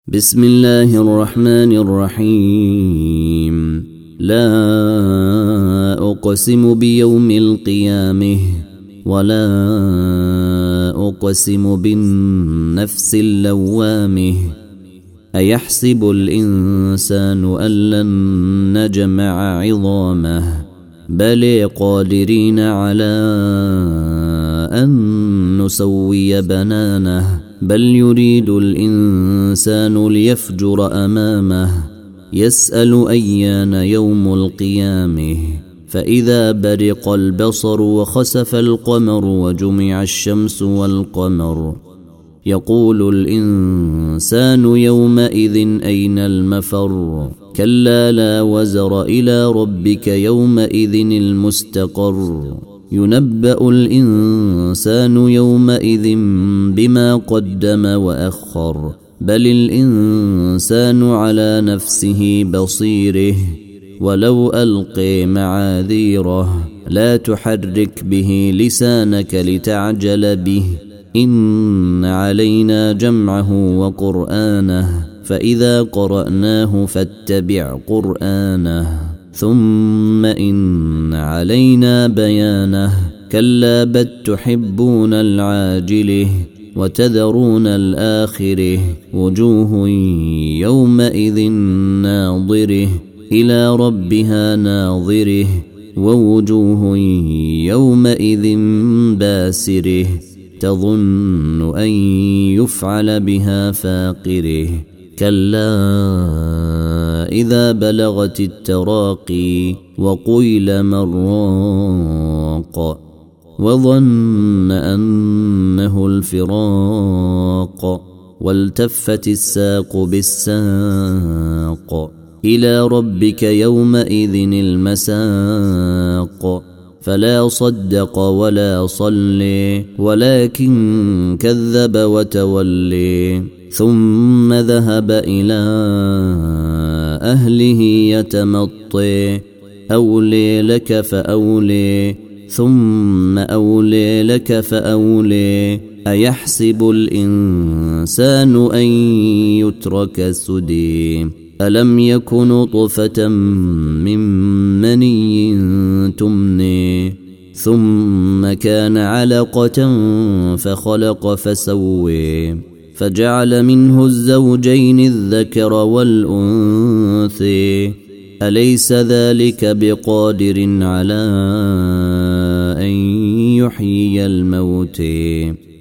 بسم الله الرحمن الرحيم. لا أقسم بيوم القيامة ولا أقسم بالنفس اللوامة. أيحسب الإنسان أن لن نجمع عظامه بل قادرين على أن نسوي بنانه بل يريد الإنسان ليفجر أمامه يسأل أيان يوم القيامة فإذا برق البصر وخسف القمر وجمع الشمس والقمر يقول الإنسان يومئذ أين المفر كلا لا وزر إلى ربك يومئذ المستقر ينبأ الإنسان يومئذ بما قدم وأخر بل الإنسان على نفسه بصيره ولو ألقي معاذيره لا تحرك به لسانك لتعجل به إن علينا جمعه وقرآنه فإذا قرأناه فاتبع قرآنه ثم إن علينا بيانه كلا بل تحبون العاجله وتذرون الآخره وجوه يومئذ ناظره إلى ربها ناظره ووجوه يومئذ باسره تظن أن يفعل بها فاقره كلا إذا بلغت التراقي وقيل من راق وظن أنه الفراق والتفت الساق بالساق إلى ربك يومئذ المساق فلا صدق ولا صلي ولكن كذب وتولي ثم ذهب إلى أهله يتمطي أولي لك فأولي ثم أولي لك فأولي أيحسب الإنسان أن يترك سدى ألم يكن نطفة من مني تمني ثم كان علقة فخلق فسوي فجعل منه الزوجين الذكر والأنثى أليس ذلك بقادر على أن يحيي الموتى